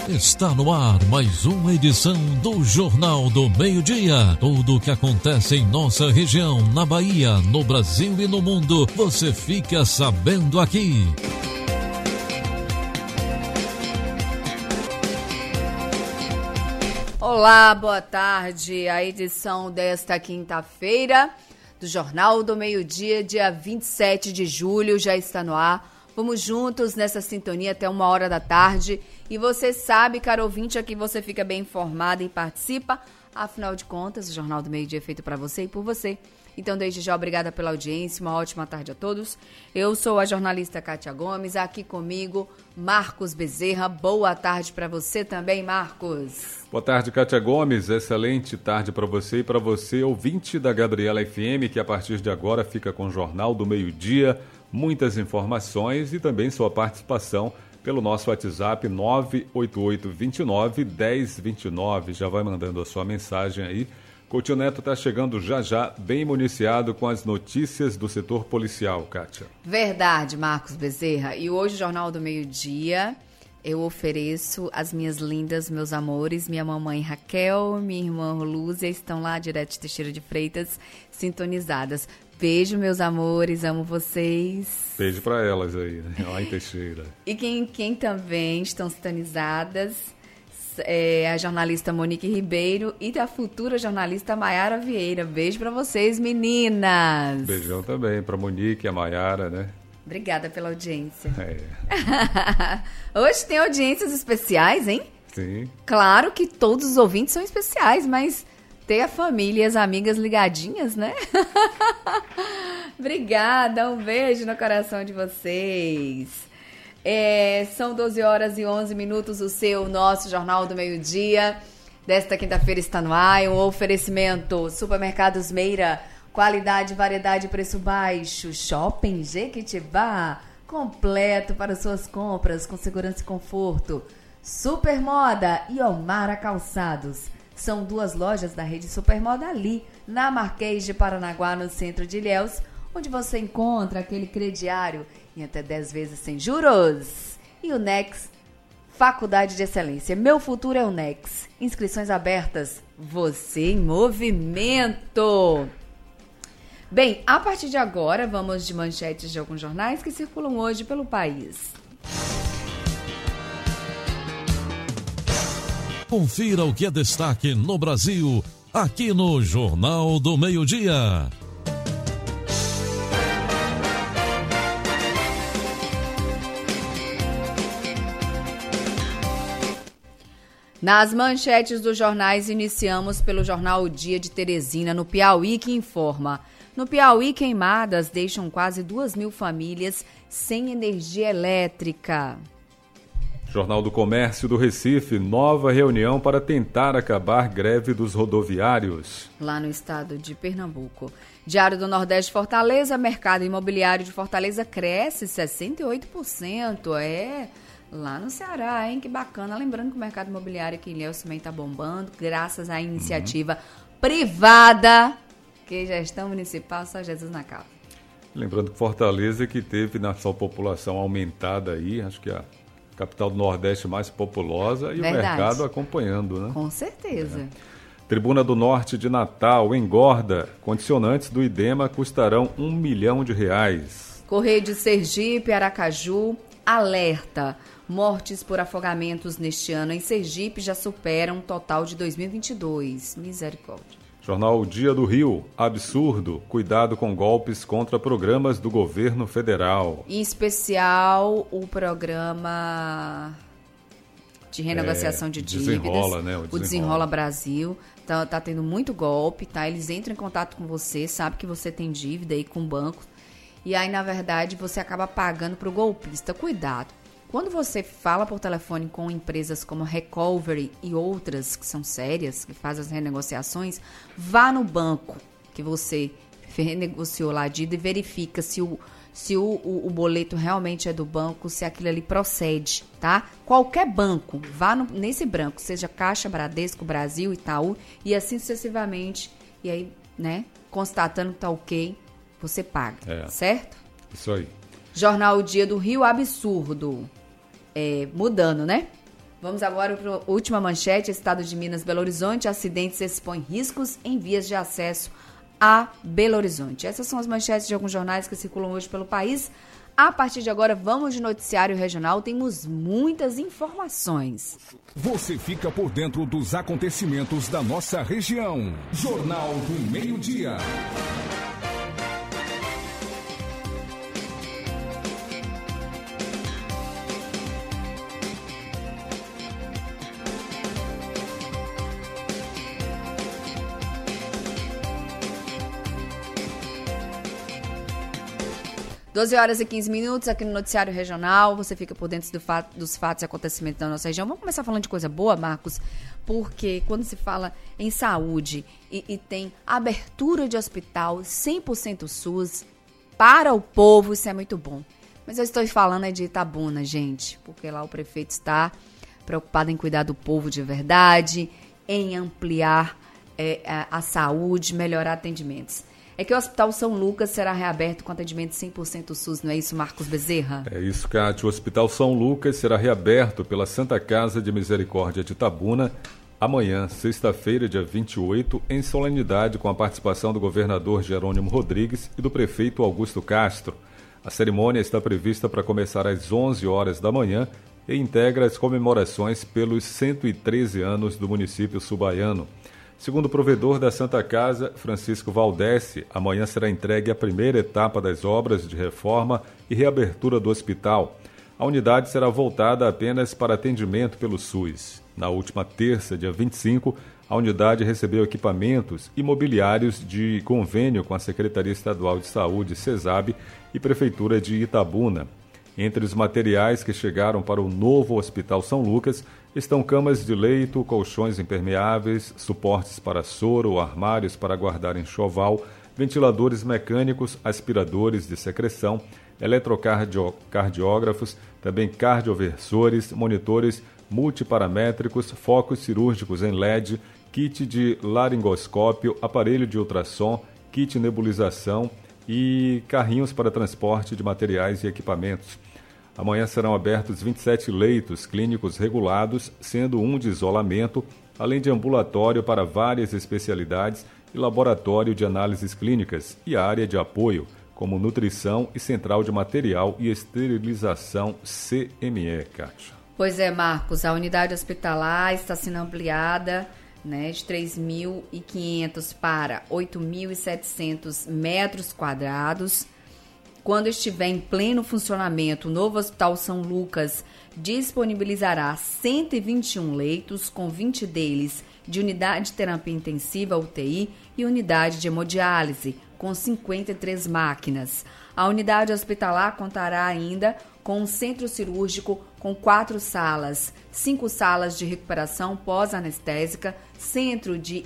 Está no ar mais uma edição do Jornal do Meio-Dia. Tudo o que acontece em nossa região, na Bahia, no Brasil e no mundo, você fica sabendo aqui. Olá, boa tarde. A edição desta quinta-feira do Jornal do Meio-Dia, dia 27 de julho, já está no ar. Vamos juntos nessa sintonia até 1h da tarde. E você sabe, caro ouvinte, aqui você fica bem informado e participa. Afinal de contas, o Jornal do Meio-Dia é feito para você e por você. Então, desde já, obrigada pela audiência. Uma ótima tarde a todos. Eu sou a jornalista Kátia Gomes. Aqui comigo, Marcos Bezerra. Boa tarde para você também, Marcos. Boa tarde, Kátia Gomes. Excelente tarde para você e para você, ouvinte da Gabriela FM, que a partir de agora fica com o Jornal do Meio-Dia. Muitas informações e também sua participação pelo nosso WhatsApp 98829-1029. Já vai mandando a sua mensagem aí. Coutinho Neto está chegando já, bem municiado com as notícias do setor policial, Kátia. Verdade, Marcos Bezerra. E hoje, o Jornal do Meio-Dia, eu ofereço as minhas lindas, meus amores, minha mamãe Raquel, minha irmã Lúcia, estão lá direto de Teixeira de Freitas, sintonizadas. Beijo, meus amores, amo vocês. Beijo para elas aí, né? Lá em Teixeira. E quem também estão sintonizadas é a jornalista Monique Ribeiro e a futura jornalista Maiara Vieira. Beijo para vocês, meninas. Beijão também para Monique e a Maiara, né? Obrigada pela audiência. Hoje tem audiências especiais, hein? Sim. Claro que todos os ouvintes são especiais, mas ter a família e as amigas ligadinhas, né? Obrigada, um beijo no coração de vocês. São 12h11, o nosso Jornal do Meio-Dia desta quinta-feira está no ar. Um oferecimento: Supermercados Meira, qualidade, variedade e preço baixo. Shopping Jequitibá, completo para suas compras com segurança e conforto. Supermoda e Omara Calçados. São duas lojas da rede Supermoda ali, na Marquês de Paranaguá, no centro de Ilhéus, onde você encontra aquele crediário em até 10 vezes sem juros. E o NEX, Faculdade de Excelência. Meu futuro é o NEX. Inscrições abertas. Você em movimento. Bem, a partir de agora, vamos de manchetes de alguns jornais que circulam hoje pelo país. Confira o que é destaque no Brasil, aqui no Jornal do Meio-Dia. Nas manchetes dos jornais, iniciamos pelo jornal O Dia de Teresina, no Piauí, que informa: no Piauí, queimadas deixam quase 2.000 famílias sem energia elétrica. Jornal do Comércio do Recife, nova reunião para tentar acabar greve dos rodoviários. Lá no estado de Pernambuco. Diário do Nordeste, Fortaleza, mercado imobiliário de Fortaleza cresce 68%. Lá no Ceará, hein? Que bacana. Lembrando que o mercado imobiliário aqui em Ilhéus também está bombando, graças à iniciativa privada, que gestão municipal, só Jesus na causa. Lembrando que Fortaleza que teve na sua população aumentada aí, acho que a capital do Nordeste mais populosa e verdade. O mercado acompanhando, né? Com certeza. Tribuna do Norte de Natal engorda. Condicionantes do IDEMA custarão R$1 milhão. Correio de Sergipe, Aracaju, alerta. Mortes por afogamentos neste ano em Sergipe já superam um total de 2022. Misericórdia. Jornal Dia do Rio. Absurdo. Cuidado com golpes contra programas do governo federal. Em especial, o programa de renegociação de dívidas. Desenrola, né? O Desenrola Brasil. Tá tendo muito golpe, tá? Eles entram em contato com você, sabe que você tem dívida aí com o banco. E aí, na verdade, você acaba pagando pro golpista. Cuidado. Quando você fala por telefone com empresas como Recovery e outras que são sérias, que fazem as renegociações, vá no banco que você renegociou lá a dívida e verifica se o boleto realmente é do banco, se aquilo ali procede, tá? Qualquer banco, vá nesse banco, seja Caixa, Bradesco, Brasil, Itaú e assim sucessivamente. E aí, né, constatando que tá ok, você paga, certo? Isso aí. Jornal O Dia do Rio, absurdo. Mudando, né? Vamos agora para a última manchete. Estado de Minas, Belo Horizonte, acidentes expõem riscos em vias de acesso a Belo Horizonte. Essas são as manchetes de alguns jornais que circulam hoje pelo país. A partir de agora, vamos de noticiário regional. Temos muitas informações. Você fica por dentro dos acontecimentos da nossa região. Jornal do Meio-Dia. 12 horas e 15 minutos aqui no Noticiário Regional. Você fica por dentro dos fatos e acontecimentos da nossa região. Vamos começar falando de coisa boa, Marcos? Porque quando se fala em saúde e tem abertura de hospital 100% SUS para o povo, isso é muito bom. Mas eu estou falando de Itabuna, gente, porque lá o prefeito está preocupado em cuidar do povo de verdade, em ampliar a saúde, melhorar atendimentos. É que o Hospital São Lucas será reaberto com atendimento 100% SUS, não é isso, Marcos Bezerra? É isso, Cátia. O Hospital São Lucas será reaberto pela Santa Casa de Misericórdia de Itabuna amanhã, sexta-feira, dia 28, em solenidade com a participação do governador Jerônimo Rodrigues e do prefeito Augusto Castro. A cerimônia está prevista para começar às 11 horas da manhã e integra as comemorações pelos 113 anos do município subaiano. Segundo o provedor da Santa Casa, Francisco Valdessi, amanhã será entregue a primeira etapa das obras de reforma e reabertura do hospital. A unidade será voltada apenas para atendimento pelo SUS. Na última terça, dia 25, a unidade recebeu equipamentos imobiliários de convênio com a Secretaria Estadual de Saúde, CESAB, e Prefeitura de Itabuna. Entre os materiais que chegaram para o novo Hospital São Lucas estão camas de leito, colchões impermeáveis, suportes para soro, armários para guardar enxoval, ventiladores mecânicos, aspiradores de secreção, eletrocardiógrafos, também cardioversores, monitores multiparamétricos, focos cirúrgicos em LED, kit de laringoscópio, aparelho de ultrassom, kit nebulização e carrinhos para transporte de materiais e equipamentos. Amanhã serão abertos 27 leitos clínicos regulados, sendo um de isolamento, além de ambulatório para várias especialidades e laboratório de análises clínicas e área de apoio, como nutrição e central de material e esterilização CME, Kátia. Pois é, Marcos, a unidade hospitalar está sendo ampliada, né, de 3.500 para 8.700 metros quadrados. Quando estiver em pleno funcionamento, o novo Hospital São Lucas disponibilizará 121 leitos, com 20 deles de unidade de terapia intensiva, UTI, e unidade de hemodiálise, com 53 máquinas. A unidade hospitalar contará ainda com um centro cirúrgico com 4 salas, 5 salas de recuperação pós-anestésica, centro de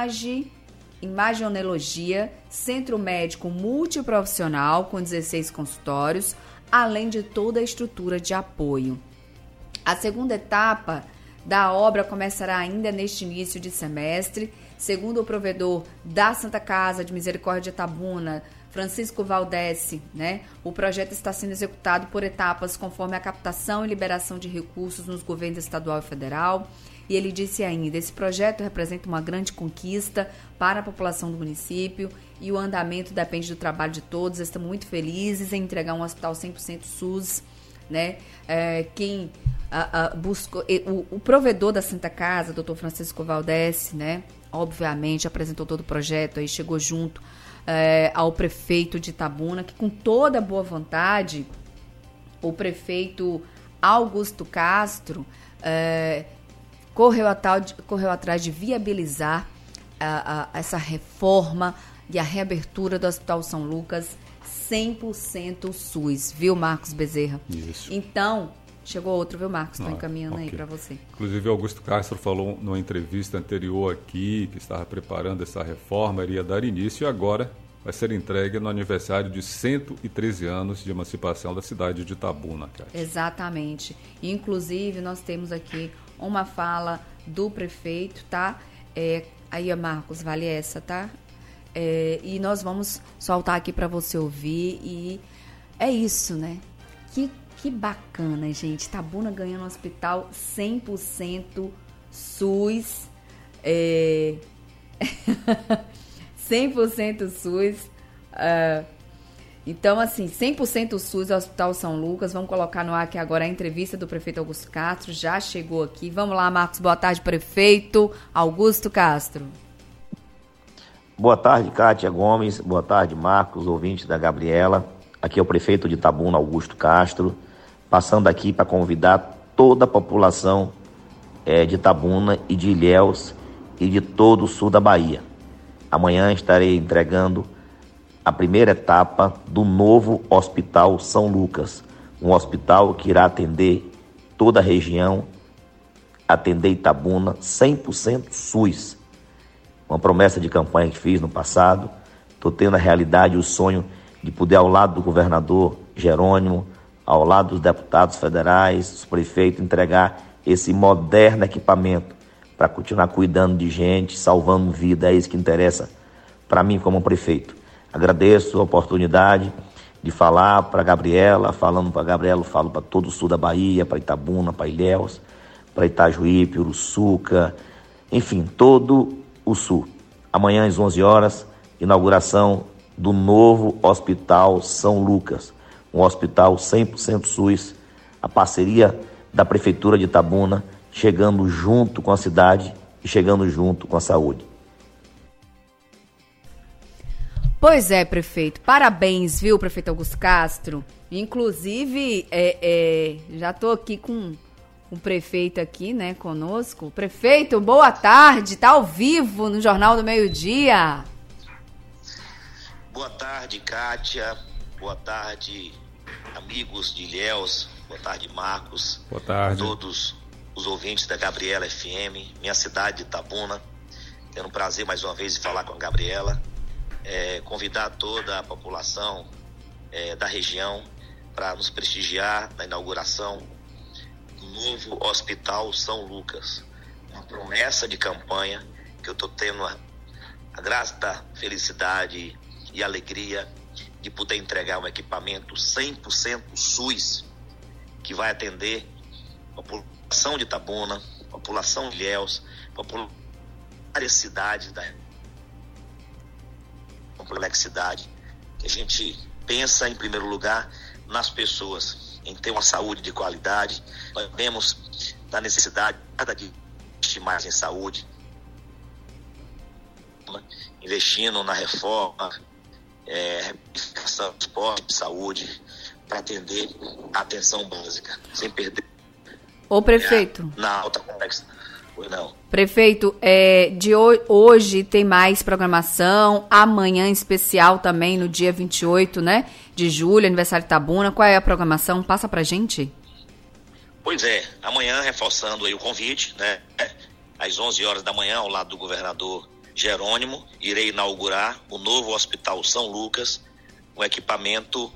imaginologia, centro médico multiprofissional com 16 consultórios, além de toda a estrutura de apoio. A segunda etapa da obra começará ainda neste início de semestre. Segundo o provedor da Santa Casa de Misericórdia de Itabuna, Francisco Valdessi, né, o projeto está sendo executado por etapas conforme a captação e liberação de recursos nos governos estadual e federal. E ele disse ainda, esse projeto representa uma grande conquista para a população do município e o andamento depende do trabalho de todos. Estamos muito felizes em entregar um hospital 100% SUS, né? Quem buscou, o provedor da Santa Casa, Dr. Francisco Valdessi, né, obviamente apresentou todo o projeto, aí chegou junto ao prefeito de Itabuna, que com toda boa vontade, o prefeito Augusto Castro correu atrás de viabilizar essa reforma e a reabertura do Hospital São Lucas 100% SUS, viu, Marcos Bezerra? Isso. Então, chegou outro, viu, Marcos? Estou encaminhando aí para você. Inclusive, Augusto Castro falou numa entrevista anterior aqui que estava preparando essa reforma, iria dar início e agora vai ser entregue no aniversário de 113 anos de emancipação da cidade de Itabuna, Cátia. Exatamente. Inclusive, nós temos aqui uma fala do prefeito, tá? Aí, Marcos, vale essa, tá? E nós vamos soltar aqui para você ouvir e é isso, né? Que bacana, gente. Itabuna ganhando um hospital 100% SUS. 100% SUS. Então, assim, 100% SUS, Hospital São Lucas. Vamos colocar no ar aqui agora a entrevista do prefeito Augusto Castro. Já chegou aqui. Vamos lá, Marcos. Boa tarde, prefeito Augusto Castro. Boa tarde, Kátia Gomes. Boa tarde, Marcos, ouvinte da Gabriela. Aqui é o prefeito de Itabuna, Augusto Castro. Passando aqui para convidar toda a população de Itabuna e de Ilhéus e de todo o sul da Bahia. Amanhã estarei entregando a primeira etapa do novo Hospital São Lucas, um hospital que irá atender toda a região, atender Itabuna 100% SUS. Uma promessa de campanha que fiz no passado. Estou tendo a realidade, o sonho de poder, ao lado do governador Jerônimo, ao lado dos deputados federais, dos prefeitos, entregar esse moderno equipamento para continuar cuidando de gente, salvando vida. É isso que interessa para mim como prefeito. Agradeço a oportunidade de falar para a Gabriela, falando para a Gabriela, falo para todo o sul da Bahia, para Itabuna, para Ilhéus, para Itajuípe, Uruçuca, enfim, todo o sul. Amanhã às 11 horas, inauguração do novo Hospital São Lucas, um hospital 100% SUS, a parceria da Prefeitura de Itabuna, chegando junto com a cidade e chegando junto com a saúde. Pois é, prefeito. Parabéns, viu, prefeito Augusto Castro? Inclusive, já estou aqui com o prefeito aqui, né, conosco. Prefeito, boa tarde, tá ao vivo no Jornal do Meio-Dia. Boa tarde, Kátia. Boa tarde, amigos de Ilhéus. Boa tarde, Marcos. Boa tarde. Todos os ouvintes da Gabriela FM, minha cidade de Itabuna. Tendo um prazer mais uma vez de falar com a Gabriela. Convidar toda a população da região para nos prestigiar na inauguração do novo Hospital São Lucas. Uma promessa de campanha que eu estou tendo a grata felicidade e alegria de poder entregar um equipamento 100% SUS que vai atender a população de Itabuna, a população de Ilhéus, várias cidades da complexidade, que a gente pensa em primeiro lugar nas pessoas, em ter uma saúde de qualidade. Nós vemos da necessidade cada dia investir mais em saúde, investindo na reforma, transporte de saúde, para atender a atenção básica, sem perder. Ô, prefeito. Na alta complexidade. Não. Prefeito, hoje tem mais programação, amanhã em especial também, no dia 28, né, de julho, aniversário de Itabuna. Qual é a programação? Passa pra gente. Pois é, amanhã, reforçando aí o convite, né, às 11 horas da manhã, ao lado do governador Jerônimo, irei inaugurar o novo Hospital São Lucas, um equipamento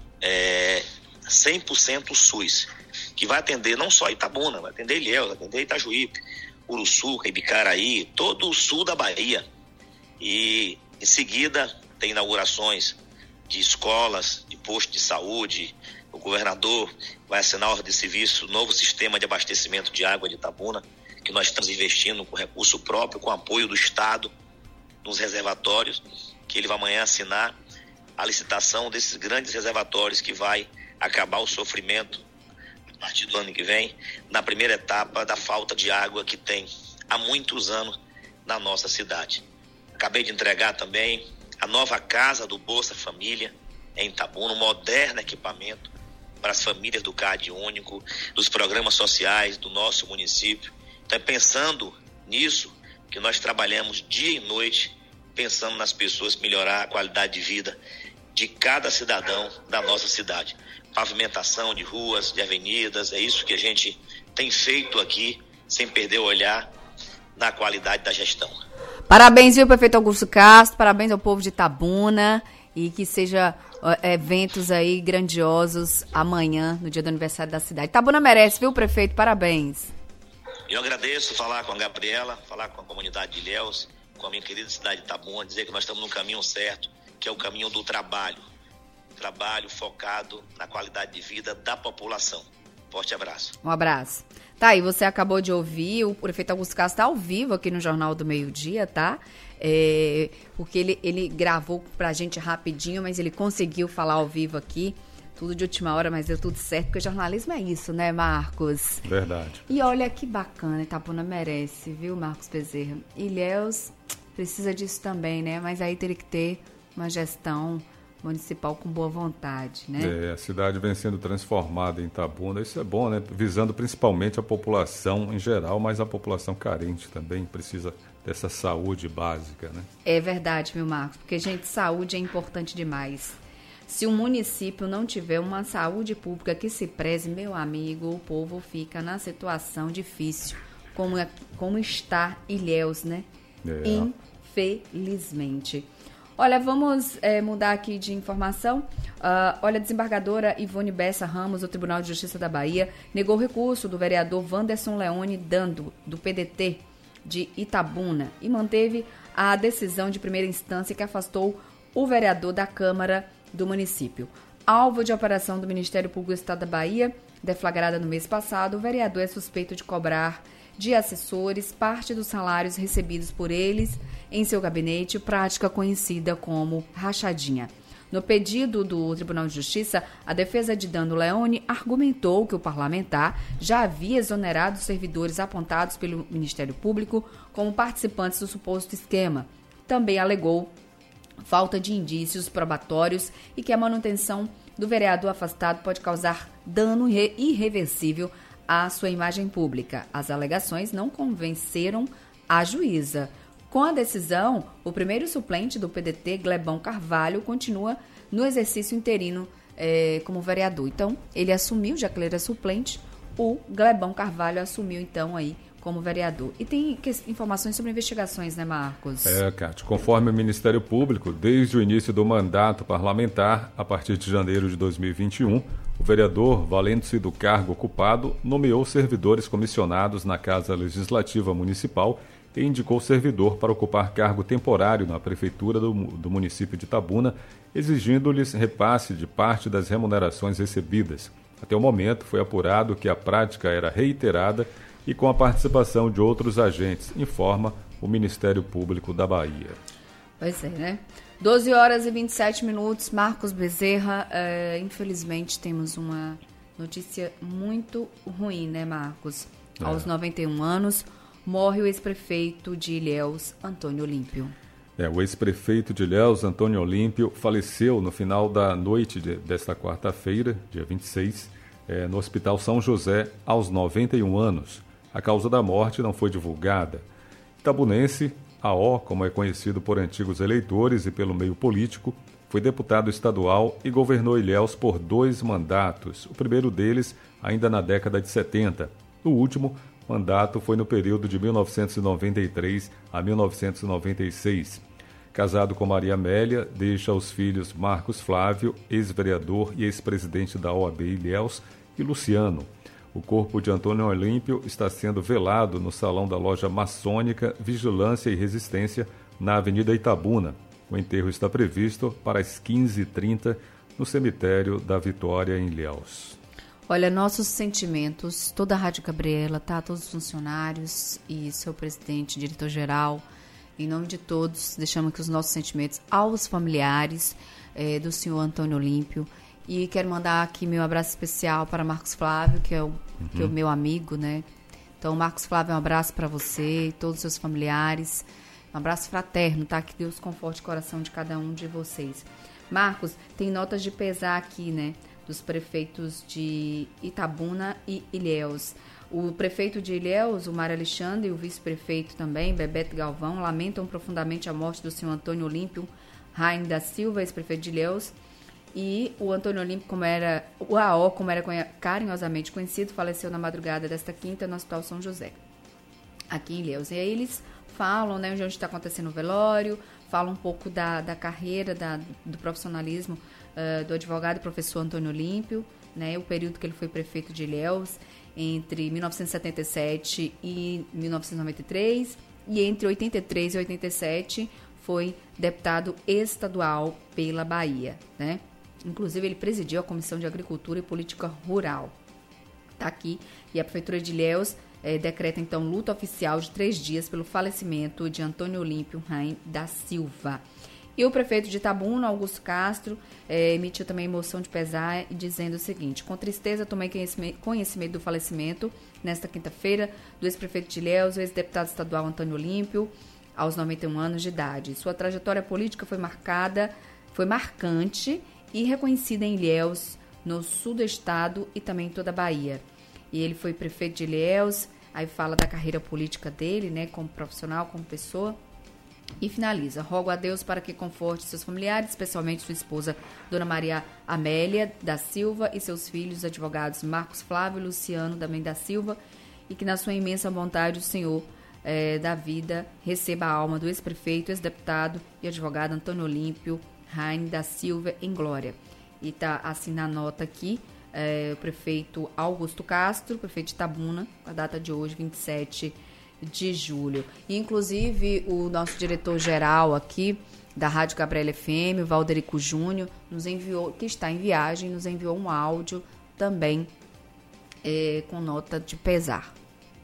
100% SUS, que vai atender não só Itabuna, vai atender Ilhéus, vai atender Itajuípe, Uruçuca, Ibicaraí, todo o sul da Bahia. E em seguida tem inaugurações de escolas, de postos de saúde. O governador vai assinar a ordem de serviço, novo sistema de abastecimento de água de Itabuna, que nós estamos investindo com recurso próprio, com apoio do Estado, nos reservatórios, que ele vai amanhã assinar a licitação desses grandes reservatórios que vai acabar o sofrimento a partir do ano que vem, na primeira etapa da falta de água que tem há muitos anos na nossa cidade. Acabei de entregar também a nova casa do Bolsa Família em Itabuna, um moderno equipamento para as famílias do CAD único, dos programas sociais do nosso município. Então, pensando nisso, que nós trabalhamos dia e noite, pensando nas pessoas, melhorar a qualidade de vida de cada cidadão da nossa cidade. Pavimentação de ruas, de avenidas, é isso que a gente tem feito aqui, sem perder o olhar na qualidade da gestão. Parabéns, viu, prefeito Augusto Castro, parabéns ao povo de Itabuna e que seja eventos aí grandiosos amanhã, no dia do aniversário da cidade. Itabuna merece, viu, prefeito? Parabéns. Eu agradeço falar com a Gabriela, falar com a comunidade de Ilhéus, com a minha querida cidade de Itabuna, dizer que nós estamos no caminho certo, que é o caminho do trabalho. trabalho focado na qualidade de vida da população. Forte abraço. Um abraço. Tá, aí você acabou de ouvir, o prefeito Augusto Castro está ao vivo aqui no Jornal do Meio-Dia, tá? Porque ele gravou pra gente rapidinho, mas ele conseguiu falar ao vivo aqui. Tudo de última hora, mas deu tudo certo, porque jornalismo é isso, né, Marcos? Verdade. E olha que bacana, Itabuna merece, viu, Marcos Bezerra? Ilhéus precisa disso também, né? Mas aí teria que ter uma gestão municipal com boa vontade, né? A cidade vem sendo transformada em Itabuna, isso é bom, né? Visando principalmente a população em geral, mas a população carente também precisa dessa saúde básica, né? É verdade, meu Marcos, porque, gente, saúde é importante demais. Se o município não tiver uma saúde pública que se preze, meu amigo, o povo fica na situação difícil, como está Ilhéus, né? Infelizmente. Olha, vamos mudar aqui de informação. Olha, a desembargadora Ivone Bessa Ramos, do Tribunal de Justiça da Bahia, negou o recurso do vereador Wanderson Leone Dando, do PDT de Itabuna, e manteve a decisão de primeira instância que afastou o vereador da Câmara do município. Alvo de operação do Ministério Público do Estado da Bahia, deflagrada no mês passado, o vereador é suspeito de cobrar de assessores parte dos salários recebidos por eles em seu gabinete, prática conhecida como rachadinha. No pedido do Tribunal de Justiça, a defesa de Dando Leone argumentou que o parlamentar já havia exonerado os servidores apontados pelo Ministério Público como participantes do suposto esquema. Também alegou falta de indícios probatórios e que a manutenção do vereador afastado pode causar dano irreversível à sua imagem pública. As alegações não convenceram a juíza. Com a decisão, o primeiro suplente do PDT, Glebão Carvalho, continua no exercício interino como vereador. Então, ele assumiu, já que ele era suplente, o Glebão Carvalho assumiu, então, aí como vereador. E tem informações sobre investigações, né, Marcos? Cátia, conforme o Ministério Público, desde o início do mandato parlamentar, a partir de janeiro de 2021, o vereador, valendo-se do cargo ocupado, nomeou servidores comissionados na Casa Legislativa Municipal e indicou servidor para ocupar cargo temporário na Prefeitura do município de Itabuna, exigindo-lhes repasse de parte das remunerações recebidas. Até o momento, foi apurado que a prática era reiterada e com a participação de outros agentes, informa o Ministério Público da Bahia. Pois é, né? 12 horas e 27 minutos, Marcos Bezerra, infelizmente temos uma notícia muito ruim, né, Marcos? Aos 91 anos, morre o ex-prefeito de Ilhéus, Antônio Olímpio. O ex-prefeito de Ilhéus, Antônio Olímpio, faleceu no final da noite desta quarta-feira, dia 26, no Hospital São José, aos 91 anos. A causa da morte não foi divulgada. Itabunense, AO, como é conhecido por antigos eleitores e pelo meio político, foi deputado estadual e governou Ilhéus por 2 mandatos, o primeiro deles ainda na década de 70. O último mandato foi no período de 1993 a 1996. Casado com Maria Amélia, deixa os filhos Marcos Flávio, ex-vereador e ex-presidente da OAB Ilhéus, e Luciano. O corpo de Antônio Olímpio está sendo velado no salão da loja maçônica Vigilância e Resistência, na Avenida Itabuna. O enterro está previsto para as 15h30 no cemitério da Vitória, em Ilhéus. Olha, nossos sentimentos, toda a Rádio Gabriela, tá? Todos os funcionários e seu presidente, diretor-geral, em nome de todos, deixamos aqui os nossos sentimentos aos familiares do senhor Antônio Olímpio. E quero mandar aqui meu abraço especial para Marcos Flávio, que é o meu amigo, né? Então, Marcos Flávio, um abraço para você e todos os seus familiares. Um abraço fraterno, tá? Que Deus conforte o coração de cada um de vocês. Marcos, tem notas de pesar aqui, né? Dos prefeitos de Itabuna e Ilhéus. O prefeito de Ilhéus, o Mário Alexandre, e o vice-prefeito também, Bebeto Galvão, lamentam profundamente a morte do senhor Antônio Olímpio Raim da Silva, ex-prefeito de Ilhéus. E o Antônio Olímpio, o AO, como era carinhosamente conhecido, faleceu na madrugada desta quinta no Hospital São José, aqui em Ilhéus. E aí eles falam, né, onde está acontecendo o velório, falam um pouco da carreira, do profissionalismo do advogado e professor Antônio Olímpio, né, o período que ele foi prefeito de Ilhéus, entre 1977 e 1993, e entre 83 e 87 foi deputado estadual pela Bahia, né? Inclusive, ele presidiu a Comissão de Agricultura e Política Rural. Está aqui. E a Prefeitura de Ilhéus decreta, então, luta oficial de 3 dias pelo falecimento de Antônio Olímpio Raim da Silva. E o prefeito de Itabuna, Augusto Castro, emitiu também moção de pesar, dizendo o seguinte: com tristeza, tomei conhecimento do falecimento, nesta quinta-feira, do ex-prefeito de Ilhéus, o ex-deputado estadual Antônio Olímpio, aos 91 anos de idade. Sua trajetória política foi marcante e reconhecida em Ilhéus, no sul do estado e também em toda a Bahia. E ele foi prefeito de Ilhéus, aí fala da carreira política dele, né, como profissional, como pessoa, e finaliza: rogo a Deus para que conforte seus familiares, especialmente sua esposa, Dona Maria Amélia da Silva, e seus filhos, advogados Marcos Flávio e Luciano também da Silva, e que na sua imensa vontade o Senhor da vida receba a alma do ex-prefeito, ex-deputado e advogado Antônio Olímpio Raim da Silva em glória. E está assim na nota aqui, o prefeito Augusto Castro, prefeito de Itabuna, com a data de hoje, 27 de julho. E, inclusive, o nosso diretor-geral aqui da Rádio Gabriela FM, o Valderico Júnior, nos enviou, que está em viagem, nos enviou um áudio também com nota de pesar.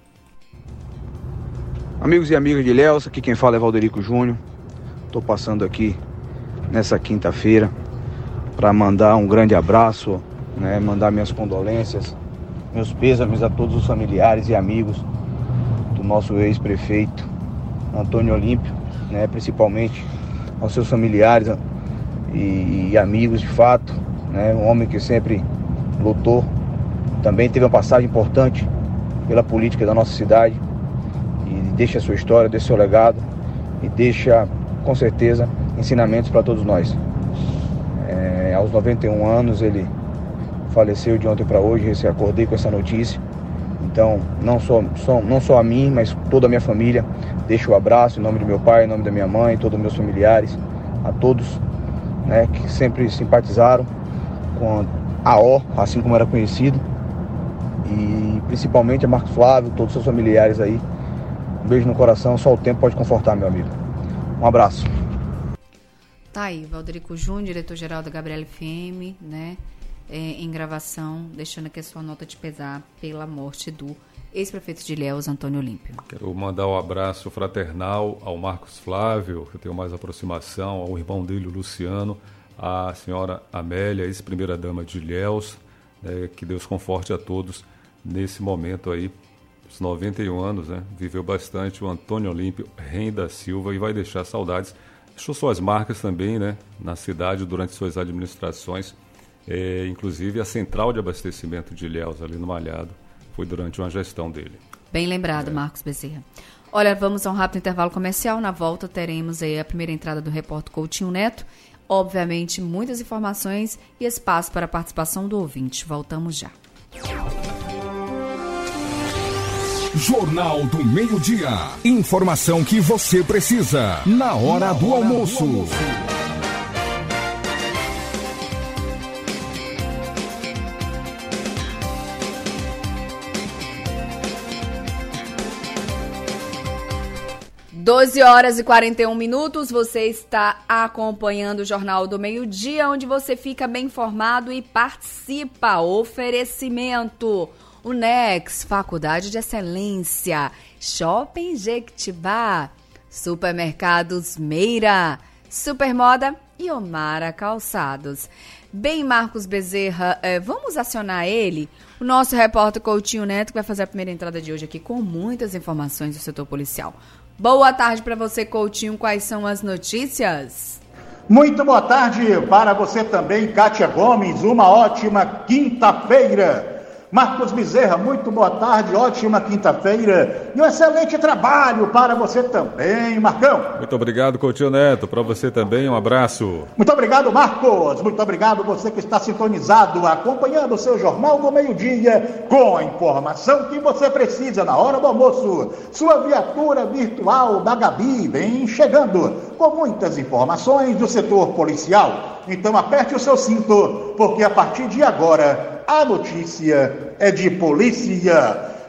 Amigos e amigas de Ilhéus, aqui quem fala é Valderico Júnior. Estou passando aqui nessa quinta-feira para mandar um grande abraço, né, mandar minhas condolências, meus pêsames a todos os familiares e amigos do nosso ex-prefeito Antônio Olímpio, né, principalmente aos seus familiares e amigos de fato, né, um homem que sempre lutou, também teve uma passagem importante pela política da nossa cidade, e deixa a sua história, deixa seu legado e deixa, com certeza, ensinamentos para todos nós. Aos 91 anos ele faleceu de ontem para hoje, acordei com essa notícia. Então, não só a mim, mas toda a minha família, deixo o abraço em nome do meu pai, em nome da minha mãe, todos os meus familiares, a todos, né, que sempre simpatizaram com a O, assim como era conhecido, e principalmente a Marcos Flávio, todos os seus familiares aí. Um beijo no coração, só o tempo pode confortar, meu amigo. Um abraço. Tá aí, Valderico Júnior, diretor-geral da Gabriela FM, né, em gravação, deixando aqui a sua nota de pesar pela morte do ex-prefeito de Ilhéus, Antônio Olímpio. Quero mandar um abraço fraternal ao Marcos Flávio, que eu tenho mais aproximação, ao irmão dele, o Luciano, à senhora Amélia, ex-primeira-dama de Ilhéus, que Deus conforte a todos nesse momento aí, os 91 anos, né? Viveu bastante o Antônio Olímpio Raim da Silva e vai deixar saudades. Deixou suas marcas também, né, na cidade durante suas administrações, inclusive a central de abastecimento de Ilhéus, ali no Malhado, foi durante uma gestão dele. Bem lembrado, Marcos Bezerra. Olha, vamos a um rápido intervalo comercial. Na volta teremos aí a primeira entrada do repórter Coutinho Neto. Obviamente, muitas informações e espaço para a participação do ouvinte. Voltamos já. Jornal do Meio-Dia. Informação que você precisa na hora do almoço. 12 horas e 41 minutos, você está acompanhando o Jornal do Meio-Dia, onde você fica bem informado e participa. Oferecimento: Unex, Faculdade de Excelência, Shopping Jequitibá, Supermercados Meira, Supermoda e Omara Calçados. Bem, Marcos Bezerra, vamos acionar ele, o nosso repórter Coutinho Neto, que vai fazer a primeira entrada de hoje aqui com muitas informações do setor policial. Boa tarde para você, Coutinho. Quais são as notícias? Muito boa tarde para você também, Kátia Gomes. Uma ótima quinta-feira. Marcos Bezerra, muito boa tarde, ótima quinta-feira e um excelente trabalho para você também, Marcão. Muito obrigado, Coutinho Neto, para você também, um abraço. Muito obrigado, Marcos, muito obrigado você que está sintonizado, acompanhando o seu Jornal do Meio-Dia, com a informação que você precisa na hora do almoço. Sua viatura virtual da Gabi vem chegando, com muitas informações do setor policial. Então aperte o seu cinto, porque a partir de agora a notícia é de polícia.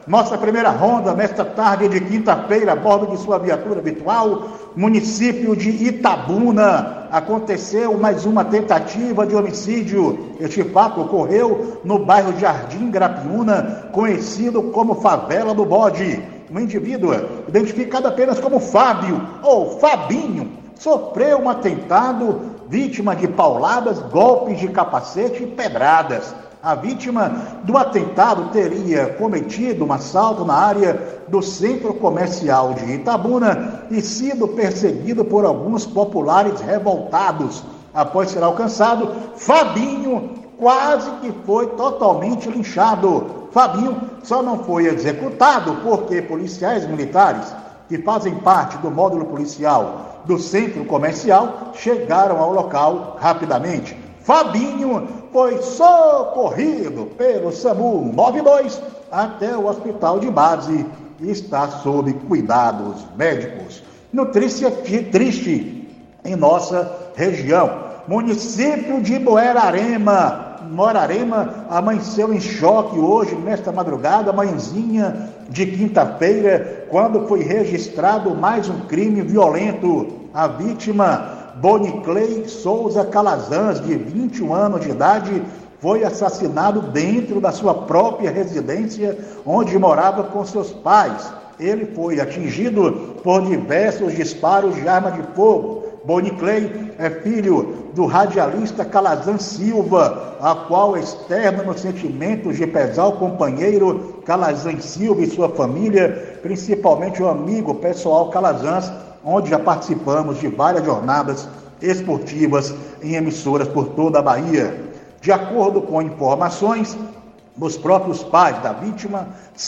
Nossa primeira ronda nesta tarde de quinta-feira, a bordo de sua viatura habitual, município de Itabuna. Aconteceu mais uma tentativa de homicídio. Este fato ocorreu no bairro Jardim Grapiúna, conhecido como Favela do Bode. Um indivíduo, identificado apenas como Fábio ou Fabinho, sofreu um atentado, vítima de pauladas, golpes de capacete e pedradas. A vítima do atentado teria cometido um assalto na área do centro comercial de Itabuna e sido perseguido por alguns populares revoltados. Após ser alcançado, Fabinho quase que foi totalmente linchado. Fabinho só não foi executado porque policiais militares que fazem parte do módulo policial do centro comercial chegaram ao local rapidamente. Fabinho foi socorrido pelo SAMU 92 até o hospital de base e está sob cuidados médicos. Notícia triste em nossa região. Município de Buerarema. Morarema amanheceu em choque hoje, nesta madrugada, manhãzinha de quinta-feira, quando foi registrado mais um crime violento. A vítima, Bonicley Souza Calazans, de 21 anos de idade, foi assassinado dentro da sua própria residência, onde morava com seus pais. Ele foi atingido por diversos disparos de arma de fogo. Bonicley é filho do radialista Calazans Silva, a qual externa nos sentimentos de pesar o companheiro Calazans Silva e sua família, principalmente o amigo pessoal Calazans, onde já participamos de várias jornadas esportivas em emissoras por toda a Bahia. De acordo com informações dos próprios pais da vítima,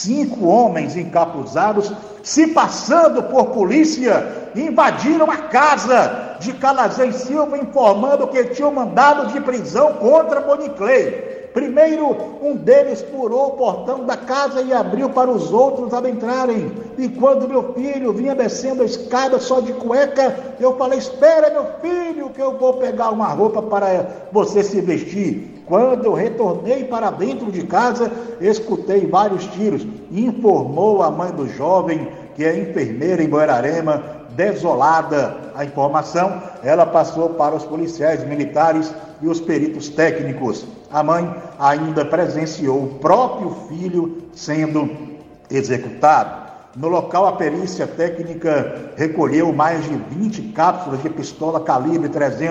5 homens encapuzados, se passando por polícia, invadiram a casa de Calazans Silva, informando que tinham mandado de prisão contra Bonicley. Primeiro, um deles furou o portão da casa e abriu para os outros adentrarem. E quando meu filho vinha descendo a escada só de cueca, eu falei: espera, meu filho, que eu vou pegar uma roupa para você se vestir. Quando eu retornei para dentro de casa, escutei vários tiros. Informou a mãe do jovem, que é enfermeira em Buerarema, desolada. A informação, ela passou para os policiais militares e os peritos técnicos. A mãe ainda presenciou o próprio filho sendo executado. No local, a perícia técnica recolheu mais de 20 cápsulas de pistola calibre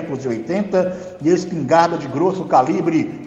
380 e espingarda de grosso calibre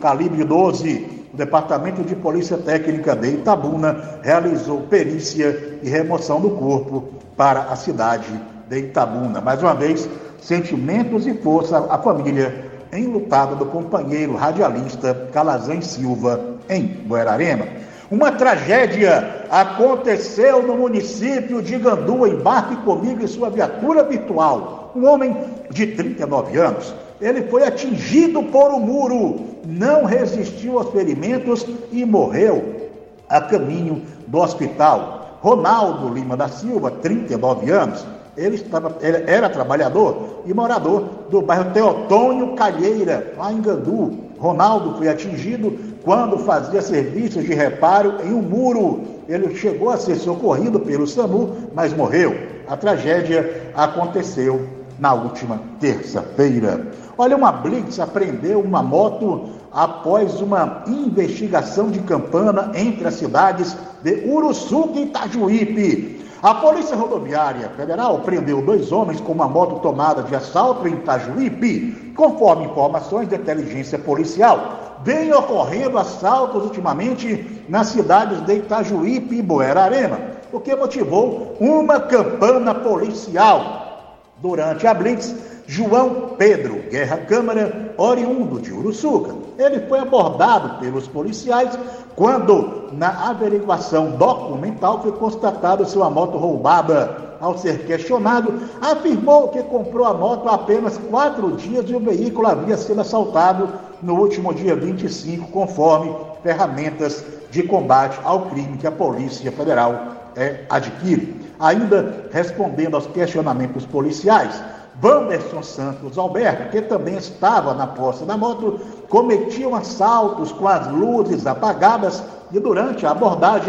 12. O Departamento de Polícia Técnica de Itabuna realizou perícia e remoção do corpo para a cidade de Itabuna. Mais uma vez, sentimentos e força à família enlutada do companheiro radialista Calazans Silva em Buerarema. Uma tragédia aconteceu no município de Gandua. Embarque comigo em sua viatura virtual. Um homem de 39 anos, ele foi atingido por um muro, não resistiu aos ferimentos e morreu a caminho do hospital. Ronaldo Lima da Silva, 39 anos, ele era trabalhador e morador do bairro Teotônio Calheira, lá em Gandu. Ronaldo foi atingido quando fazia serviços de reparo em um muro. Ele chegou a ser socorrido pelo SAMU, mas morreu. A tragédia aconteceu na última terça-feira. Olha, uma blitz apreendeu uma moto após uma investigação de campana entre as cidades de Uruçuca e Itajuípe. A Polícia Rodoviária Federal prendeu 2 homens com uma moto tomada de assalto em Itajuípe. Conforme informações de inteligência policial, vem ocorrendo assaltos ultimamente nas cidades de Itajuípe e Buerarema, o que motivou uma campana policial. Durante a blitz, João Pedro Guerra Câmara, oriundo de Uruçuca, ele foi abordado pelos policiais quando, na averiguação documental, foi constatado sua moto roubada. Ao ser questionado, afirmou que comprou a moto há apenas 4 dias e o veículo havia sido assaltado no último dia 25, conforme ferramentas de combate ao crime que a Polícia Federal adquire. Ainda respondendo aos questionamentos policiais, Wanderson Santos Alberto, que também estava na posse da moto, cometiam assaltos com as luzes apagadas e durante a abordagem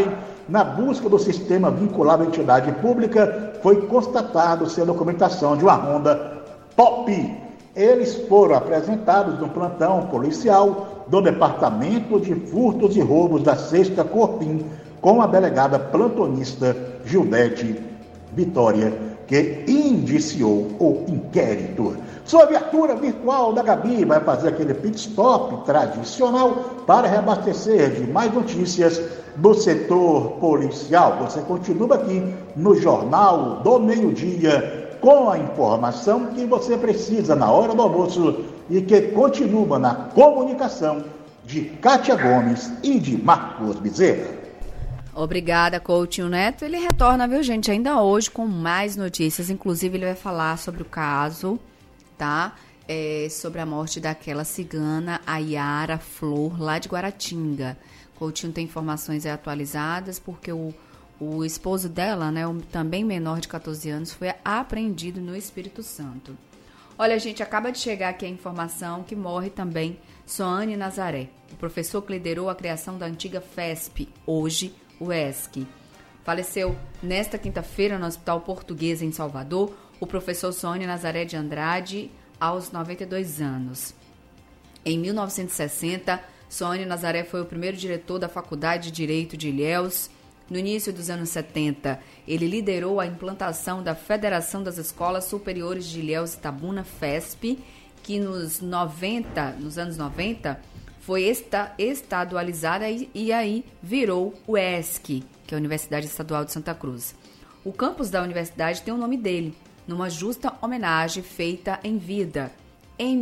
na busca do sistema vinculado à entidade pública, foi constatado ser documentação de uma Honda Pop. Eles foram apresentados no plantão policial do Departamento de Furtos e Roubos da 6ª Corpim, com a delegada plantonista Gildete Vitória, que indiciou o inquérito. Sua viatura virtual da Gabi vai fazer aquele pit stop tradicional para reabastecer de mais notícias do setor policial. Você continua aqui no Jornal do Meio-Dia com a informação que você precisa na hora do almoço e que continua na comunicação de Kátia Gomes e de Marcos Bezerra. Obrigada, Coutinho Neto. Ele retorna, viu, gente, ainda hoje com mais notícias. Inclusive, ele vai falar sobre o caso, tá? Sobre a morte daquela cigana, a Yara Flor, lá de Guaratinga. Coutinho tem informações atualizadas, porque o esposo dela, né, também menor de 14 anos, foi apreendido no Espírito Santo. Olha, gente, acaba de chegar aqui a informação que morre também Soane Nazaré, o professor que liderou a criação da antiga FESP, hoje o ESC. Faleceu nesta quinta-feira no Hospital Português, em Salvador, o professor Soane Nazaré de Andrade, aos 92 anos. Em 1960, Soane Nazaré foi o primeiro diretor da Faculdade de Direito de Ilhéus. No início dos anos 70, ele liderou a implantação da Federação das Escolas Superiores de Ilhéus e Itabuna, FESP, que nos anos 90, foi estadualizada e aí virou o ESC, que é a Universidade Estadual de Santa Cruz. O campus da universidade tem o nome dele, numa justa homenagem feita em vida. Em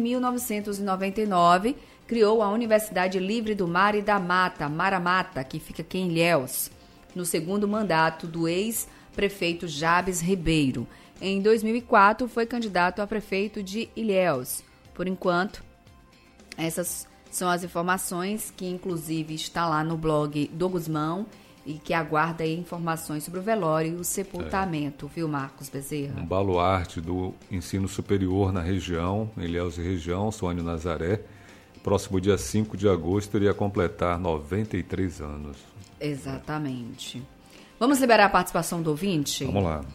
1999, criou a Universidade Livre do Mar e da Mata, Maramata, que fica aqui em Ilhéus, no segundo mandato do ex-prefeito Jabes Ribeiro. Em 2004, foi candidato a prefeito de Ilhéus. Por enquanto, essas são as informações que, inclusive, está lá no blog do Guzmão e que aguarda aí informações sobre o velório e o sepultamento, viu, Marcos Bezerra? Um baluarte do ensino superior na região, Ilhéus e região, Soane Nazaré. Próximo dia 5 de agosto iria completar 93 anos. Exatamente. Vamos liberar a participação do ouvinte? Vamos lá.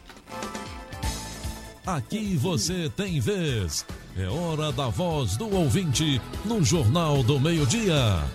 Aqui você tem vez. É hora da voz do ouvinte no Jornal do Meio-Dia.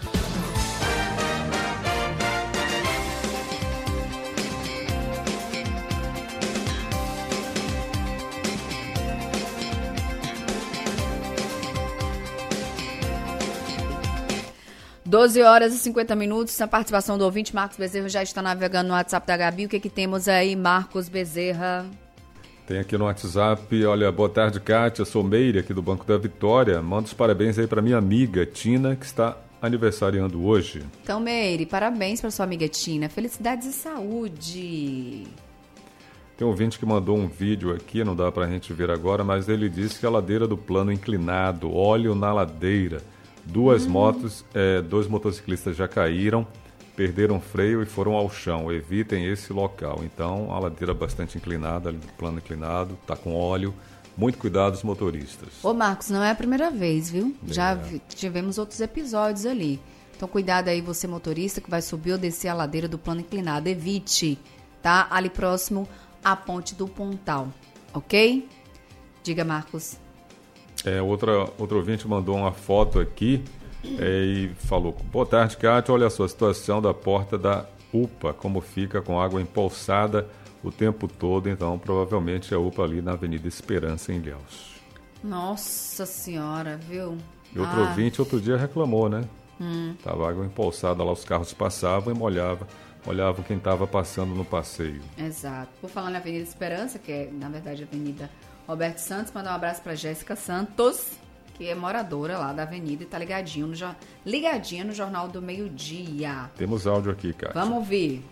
Doze horas e 50 minutos, a participação do ouvinte Marcos Bezerra já está navegando no WhatsApp da Gabi. O que temos aí, Marcos Bezerra? Tem aqui no WhatsApp, olha, boa tarde, Kátia, sou Meire, aqui do Banco da Vitória. Manda os parabéns aí para minha amiga Tina, que está aniversariando hoje. Então, Meire, parabéns para sua amiga Tina. Felicidades e saúde. Tem um ouvinte que mandou um vídeo aqui, não dá para a gente ver agora, mas ele disse que a ladeira do plano inclinado, óleo na ladeira. Dois motociclistas já caíram, perderam freio e foram ao chão. Evitem esse local. Então, a ladeira bastante inclinada, ali do plano inclinado, está com óleo. Muito cuidado os motoristas. Ô, Marcos, não é a primeira vez, viu? Já tivemos outros episódios ali. Então, cuidado aí, você motorista, que vai subir ou descer a ladeira do plano inclinado. Evite, tá? Ali próximo à ponte do Pontal, ok? Diga, Marcos. Outro ouvinte mandou uma foto aqui e falou: boa tarde, Kátia, olha só a situação da porta da UPA, como fica com água empoçada o tempo todo. Então, provavelmente a UPA ali na Avenida Esperança, em Ilhéus. Nossa Senhora, viu? E outro ouvinte outro dia reclamou, né? Tava água empoçada lá, os carros passavam e molhavam quem estava passando no passeio. Exato. Por falar na Avenida Esperança, que é, na verdade, a Avenida Roberto Santos, mandar um abraço para Jéssica Santos, que é moradora lá da avenida e tá ligadinha no Jornal do Meio-Dia. Temos áudio aqui, Kátia. Vamos ouvir.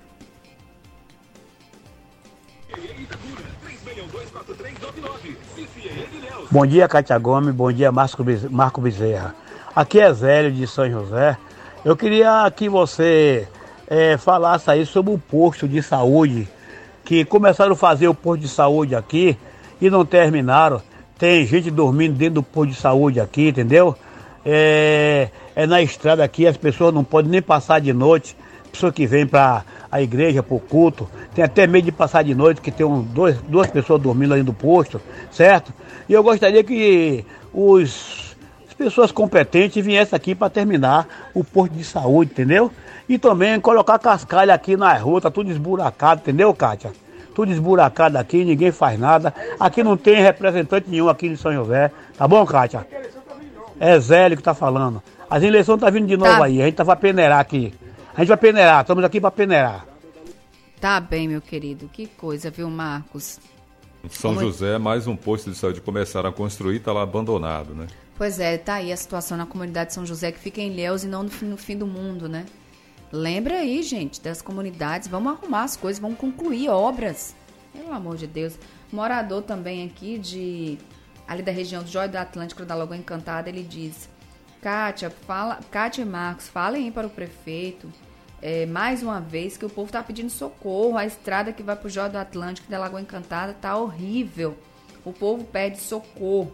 Bom dia, Kátia Gomes. Bom dia, Marco Bezerra. Aqui é Zélio de São José. Eu queria que você falasse aí sobre o posto de saúde, que começaram a fazer o posto de saúde aqui e não terminaram. Tem gente dormindo dentro do posto de saúde aqui, entendeu? Na estrada aqui, as pessoas não podem nem passar de noite. pessoas que vêm para a igreja, para o culto, tem até medo de passar de noite, que tem duas pessoas dormindo ali no posto, certo? E eu gostaria que as pessoas competentes viessem aqui para terminar o posto de saúde, entendeu? E também colocar cascalho aqui na rua, tá tudo esburacado, entendeu, Kátia? Tudo esburacado aqui, ninguém faz nada. Aqui não tem representante nenhum aqui de São José, tá bom, Kátia? É Zélio que tá falando. As eleições tá vindo de novo aí, a gente vai peneirar aqui. A gente vai peneirar, estamos aqui para peneirar. Tá bem, meu querido, que coisa, viu, Marcos? São José, mais um posto de saúde começaram a construir, tá lá abandonado, né? Pois é, tá aí a situação na comunidade de São José, que fica em Ilhéus e não no fim do mundo, né? Lembra aí, gente, das comunidades, vamos arrumar as coisas, vamos concluir obras. Pelo amor de Deus. Morador também aqui ali da região do Joia do Atlântico, da Lagoa Encantada, ele diz: Kátia e Marcos, falem aí para o prefeito, mais uma vez, que o povo tá pedindo socorro. A estrada que vai pro Joia do Atlântico e da Lagoa Encantada tá horrível. O povo pede socorro.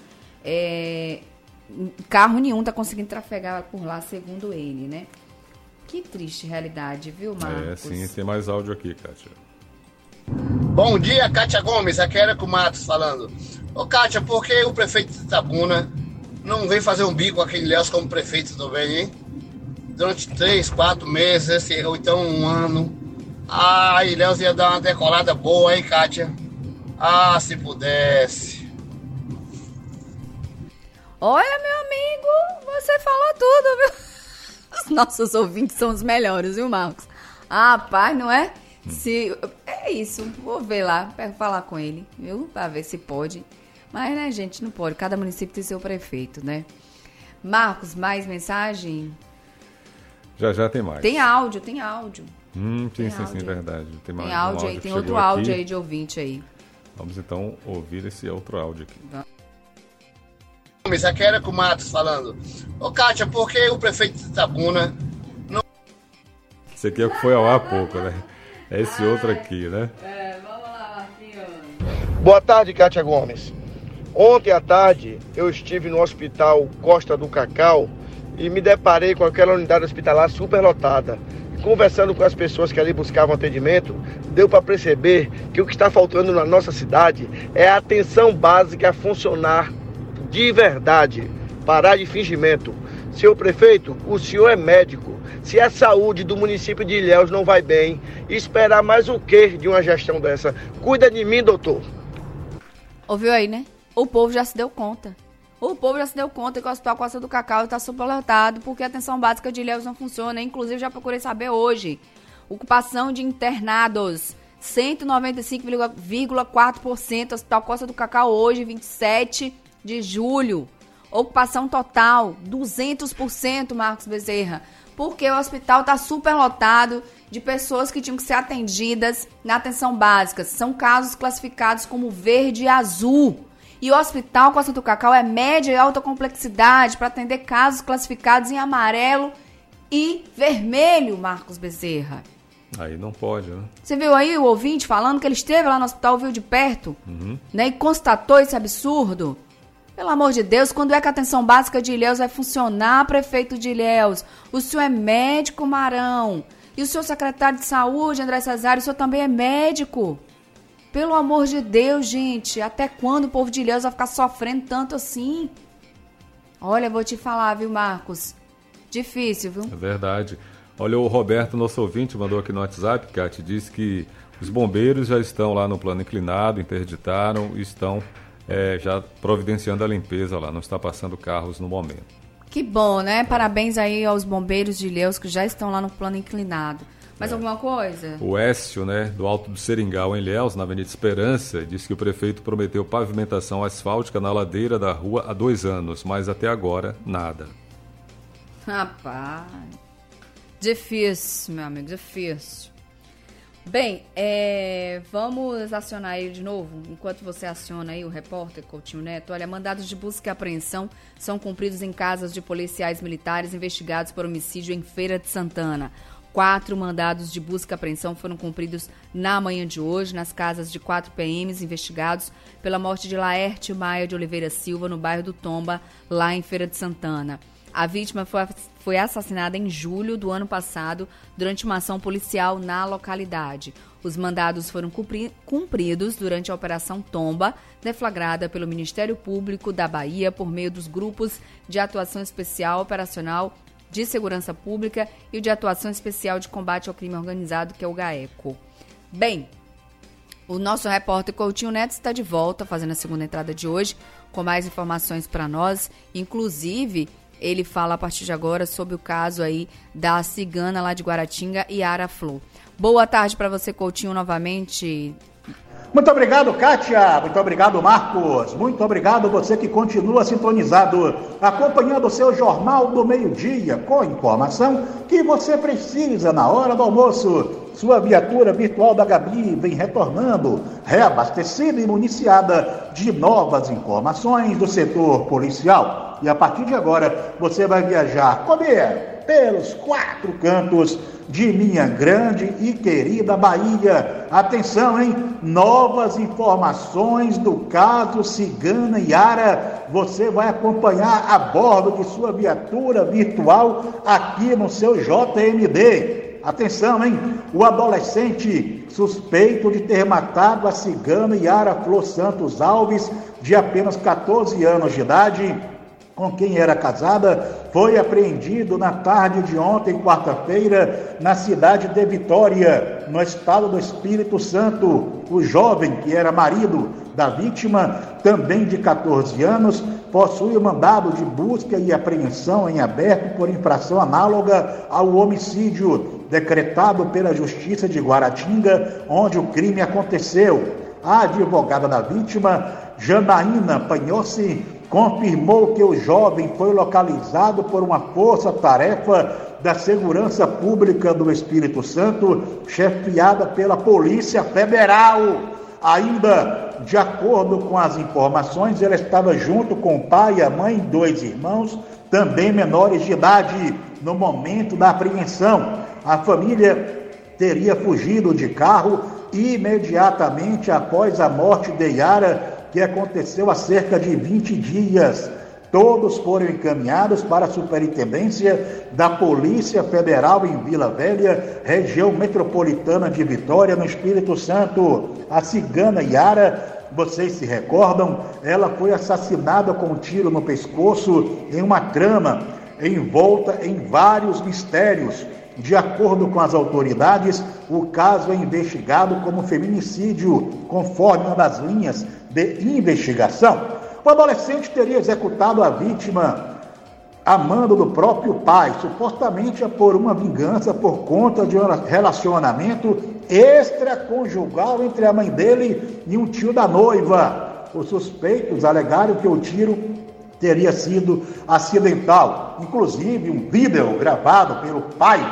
Carro nenhum tá conseguindo trafegar por lá, segundo ele, né? Que triste realidade, viu, Marcos? Sim, tem mais áudio aqui, Kátia. Bom dia, Kátia Gomes, aqui é Érico Matos falando. Ô, Kátia, por que o prefeito de Itabuna não vem fazer um bico aqui em Ilhéus como prefeito também, hein? Durante 3, 4 meses, ou então um ano. Ilhéus ia dar uma decolada boa, hein, Kátia? Se pudesse. Olha, meu amigo, você falou tudo, viu? Os nossos ouvintes são os melhores, viu, Marcos? Rapaz, não é? É isso, vou ver lá, falar com ele, viu? Pra ver se pode. Mas, né, gente, não pode. Cada município tem seu prefeito, né? Marcos, mais mensagem? Já tem mais. Tem áudio. Sim, áudio. Verdade. Tem mais áudio aí, tem outro áudio aí de ouvinte aí. Vamos então ouvir esse outro áudio aqui. Gomes, aqui é Érico Matos falando. Ô, Kátia, por que o prefeito de Itabuna não... Esse aqui é o que foi ao ar há pouco, né? É esse outro aqui, né? Vamos lá, Marquinhos. Boa tarde, Kátia Gomes. Ontem à tarde eu estive no hospital Costa do Cacau e me deparei com aquela unidade hospitalar superlotada. Conversando com as pessoas que ali buscavam atendimento, deu para perceber que o que está faltando na nossa cidade é a atenção básica a funcionar de verdade, parar de fingimento. Senhor prefeito, o senhor é médico. Se a saúde do município de Ilhéus não vai bem, esperar mais o quê de uma gestão dessa? Cuida de mim, doutor. Ouviu aí, né? O povo já se deu conta. O povo já se deu conta que o Hospital Costa do Cacau está superlotado porque a atenção básica de Ilhéus não funciona. Inclusive, já procurei saber hoje. Ocupação de internados, 195,4%. Hospital Costa do Cacau hoje, 27 de julho. Ocupação total, 200%, Marcos Bezerra. Porque o hospital está superlotado de pessoas que tinham que ser atendidas na atenção básica. São casos classificados como verde e azul. E o Hospital Costa do Cacau é média e alta complexidade para atender casos classificados em amarelo e vermelho, Marcos Bezerra. Aí não pode, né? Você viu aí o ouvinte falando que ele esteve lá no hospital, viu de perto, né, e constatou esse absurdo? Pelo amor de Deus, quando é que a atenção básica de Ilhéus vai funcionar, prefeito de Ilhéus? O senhor é médico, Marão. E o senhor secretário de saúde, André Cesário, o senhor também é médico. Pelo amor de Deus, gente, até quando o povo de Ilhéus vai ficar sofrendo tanto assim? Olha, vou te falar, viu, Marcos? Difícil, viu? É verdade. Olha, o Roberto, nosso ouvinte, mandou aqui no WhatsApp, Cátia, disse que os bombeiros já estão lá no plano inclinado, interditaram e estão já providenciando a limpeza lá, não está passando carros no momento. Que bom, né? Parabéns aí aos bombeiros de Ilhéus que já estão lá no plano inclinado. Mais alguma coisa? O Écio, né, do Alto do Seringal, em Ilhéus, na Avenida Esperança, disse que o prefeito prometeu pavimentação asfáltica na ladeira da rua há 2 anos, mas até agora, nada. Rapaz, difícil, meu amigo, difícil. Bem, vamos acionar ele de novo, enquanto você aciona aí o repórter Coutinho Neto. Olha, mandados de busca e apreensão são cumpridos em casas de policiais militares investigados por homicídio em Feira de Santana. 4 mandados de busca e apreensão foram cumpridos na manhã de hoje, nas casas de 4 PMs investigados pela morte de Laerte Maia de Oliveira Silva, no bairro do Tomba, lá em Feira de Santana. A vítima foi assassinada em julho do ano passado durante uma ação policial na localidade. Os mandados foram cumpridos durante a Operação Tomba, deflagrada pelo Ministério Público da Bahia por meio dos grupos de atuação especial operacional de segurança pública e o de atuação especial de combate ao crime organizado, que é o GAECO. Bem, o nosso repórter Coutinho Neto está de volta, fazendo a segunda entrada de hoje, com mais informações para nós. Inclusive, ele fala a partir de agora sobre o caso aí da cigana lá de Guaratinga, Yara Flor. Boa tarde para você, Coutinho, novamente. Muito obrigado, Kátia. Muito obrigado, Marcos. Muito obrigado você que continua sintonizado, acompanhando o seu Jornal do Meio-Dia, com informação que você precisa na hora do almoço. Sua viatura virtual da Gabi vem retornando, reabastecida e municiada de novas informações do setor policial. E a partir de agora, você vai viajar pelos 4 cantos de minha grande e querida Bahia. Atenção, hein? Novas informações do caso Cigana Yara. Você vai acompanhar a bordo de sua viatura virtual aqui no seu JMD. Atenção, hein? O adolescente suspeito de ter matado a cigana Yara Flor Santos Alves, de apenas 14 anos de idade, com quem era casada, foi apreendido na tarde de ontem, quarta-feira, na cidade de Vitória, no estado do Espírito Santo. O jovem, que era marido da vítima, também de 14 anos, possui mandado de busca e apreensão em aberto por infração análoga ao homicídio, decretado pela Justiça de Guaratinga, onde o crime aconteceu. A advogada da vítima, Janaína Panhossi, confirmou que o jovem foi localizado por uma força-tarefa da Segurança Pública do Espírito Santo, chefiada pela Polícia Federal. Ainda, de acordo com as informações, ele estava junto com o pai, a mãe e 2 irmãos, também menores de idade, no momento da apreensão. A família teria fugido de carro imediatamente após a morte de Yara, que aconteceu há cerca de 20 dias. Todos foram encaminhados para a Superintendência da Polícia Federal em Vila Velha, região metropolitana de Vitória, no Espírito Santo. A cigana Yara, vocês se recordam, ela foi assassinada com um tiro no pescoço em uma trama envolta em vários mistérios. De acordo com as autoridades, o caso é investigado como feminicídio, conforme uma das linhas de investigação. O adolescente teria executado a vítima a mando do próprio pai, supostamente por uma vingança por conta de um relacionamento extraconjugal entre a mãe dele e um tio da noiva. Os suspeitos alegaram que o tiro teria sido acidental. Inclusive, um vídeo gravado pelo pai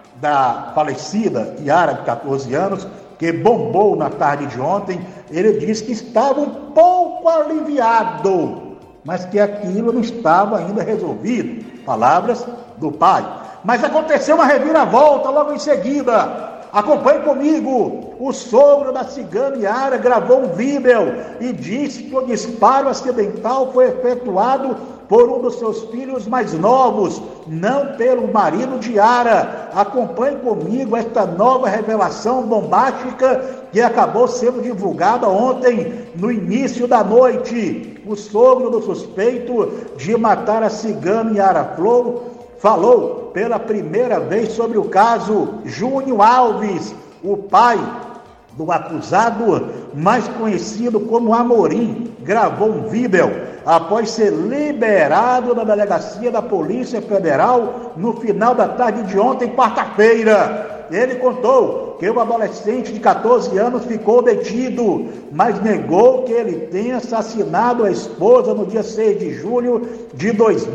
da falecida Yara, de 14 anos, que bombou na tarde de ontem, ele disse que estava um pouco aliviado, mas que aquilo não estava ainda resolvido. Palavras do pai. Mas aconteceu uma reviravolta logo em seguida. Acompanhe comigo. O sogro da cigana Yara gravou um vídeo e disse que o disparo acidental foi efetuado por um dos seus filhos mais novos, não pelo marido de Yara. Acompanhe comigo esta nova revelação bombástica que acabou sendo divulgada ontem, no início da noite. O sogro do suspeito de matar a cigana Yara Flor falou pela primeira vez sobre o caso. Júnior Alves, o pai do acusado, mais conhecido como Amorim, gravou um vídeo após ser liberado da delegacia da Polícia Federal no final da tarde de ontem, quarta-feira. Ele contou que o adolescente de 14 anos ficou detido, mas negou que ele tenha assassinado a esposa no dia 6 de julho de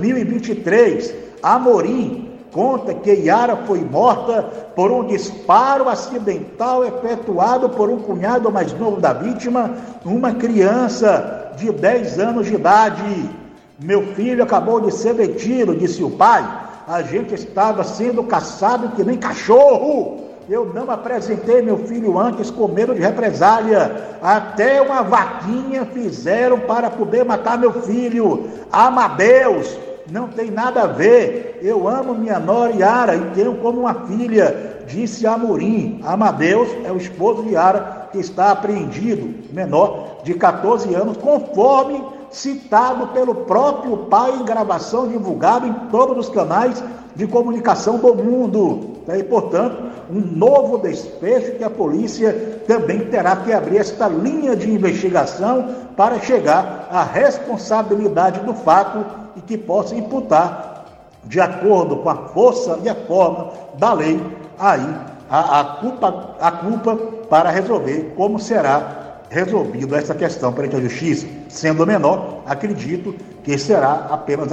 2023. Amorim conta que Yara foi morta por um disparo acidental efetuado por um cunhado mais novo da vítima, uma criança de 10 anos de idade. Meu filho acabou de ser detido, disse o pai. A gente estava sendo caçado que nem cachorro. Eu não apresentei meu filho antes com medo de represália. Até uma vaquinha fizeram para poder matar meu filho. Amadeus, não tem nada a ver. Eu amo minha nora Yara e tenho como uma filha, disse Amorim. Amadeus é o esposo de Yara, que está apreendido, menor de 14 anos, conforme citado pelo próprio pai em gravação divulgada em todos os canais de comunicação do mundo. E, portanto, um novo desfecho que a polícia também terá que abrir esta linha de investigação para chegar à responsabilidade do fato e que possa imputar, de acordo com a força e a forma da lei, aí a culpa para resolver como será resolvida essa questão perante a justiça. Sendo menor, acredito que serão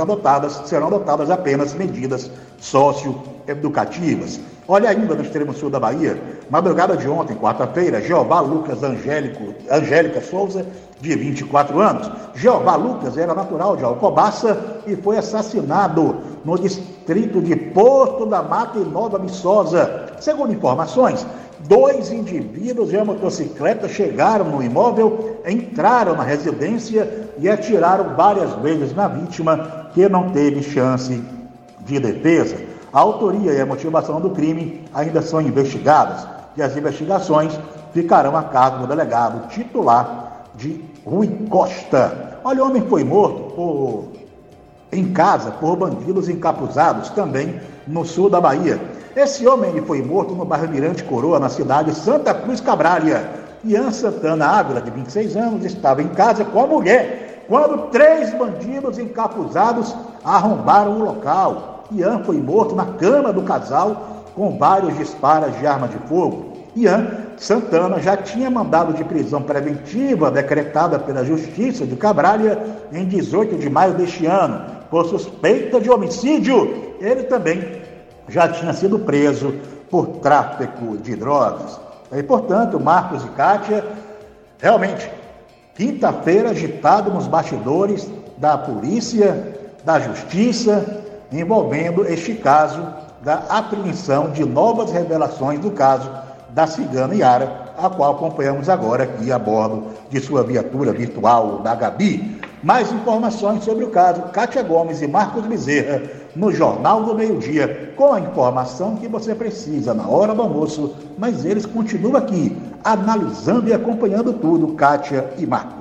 adotadas apenas medidas socioeducativas. Olha, ainda no extremo sul da Bahia, madrugada de ontem, quarta-feira, Jeová Lucas Angélica Souza, de 24 anos. Jeová Lucas era natural de Alcobaça e foi assassinado no distrito de Porto da Mata e Nova Viçosa. Segundo informações, 2 indivíduos em motocicleta chegaram no imóvel, entraram na residência e atiraram várias vezes na vítima, que não teve chance de defesa. A autoria e a motivação do crime ainda são investigadas e as investigações ficarão a cargo do delegado titular de Rui Costa. Olha, o homem foi morto em casa por bandidos encapuzados, também no sul da Bahia. Esse homem foi morto no bairro Mirante Coroa, na cidade de Santa Cruz Cabrália. Ian Santana Ávila, de 26 anos, estava em casa com a mulher, quando 3 bandidos encapuzados arrombaram o local. Ian foi morto na cama do casal com vários disparos de arma de fogo. Ian Santana já tinha mandado de prisão preventiva decretada pela Justiça de Cabrália em 18 de maio deste ano, por suspeita de homicídio. Ele também já tinha sido preso por tráfico de drogas. E, portanto, Marcos e Kátia, realmente, quinta-feira agitado nos bastidores da polícia, da justiça, envolvendo este caso da apreensão de novas revelações do caso da cigana Yara, a qual acompanhamos agora aqui a bordo de sua viatura virtual da Gabi. Mais informações sobre o caso, Kátia Gomes e Marcos Bezerra, no Jornal do Meio-Dia, com a informação que você precisa na hora do almoço, mas eles continuam aqui, analisando e acompanhando tudo, Kátia e Marcos.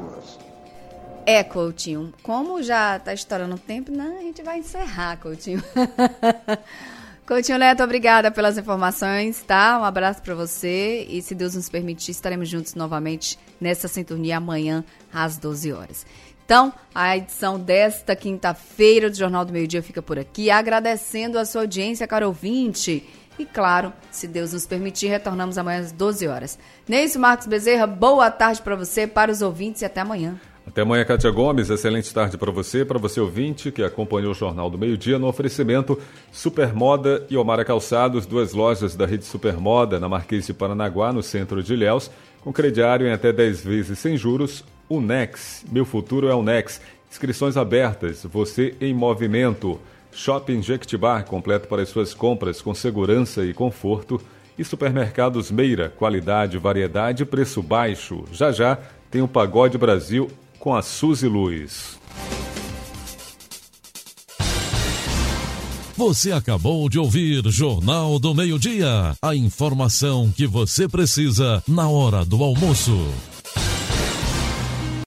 Coutinho, como já está estourando o tempo, a gente vai encerrar, Coutinho. Coutinho Neto, obrigada pelas informações, tá? Um abraço para você e, se Deus nos permitir, estaremos juntos novamente nessa sintonia amanhã às 12 horas. Então, a edição desta quinta-feira do Jornal do Meio-Dia fica por aqui, agradecendo a sua audiência, caro ouvinte. E, claro, se Deus nos permitir, retornamos amanhã às 12 horas. Nesse Marcos Bezerra, boa tarde para você, para os ouvintes e até amanhã. Até amanhã, Kátia Gomes. Excelente tarde para você ouvinte que acompanhou o Jornal do Meio-Dia no oferecimento Supermoda e Omara Calçados, 2 lojas da rede Supermoda na Marquês de Paranaguá, no centro de Ilhéus, com crediário em até 10 vezes sem juros. Unex, meu futuro é Unex. Inscrições abertas, você em movimento. Shopping Jequitibá, completo para as suas compras com segurança e conforto. E Supermercados Meira, qualidade, variedade e preço baixo. Já tem o Pagode Brasil com a Suzy Luiz. Você acabou de ouvir Jornal do Meio-Dia. A informação que você precisa na hora do almoço.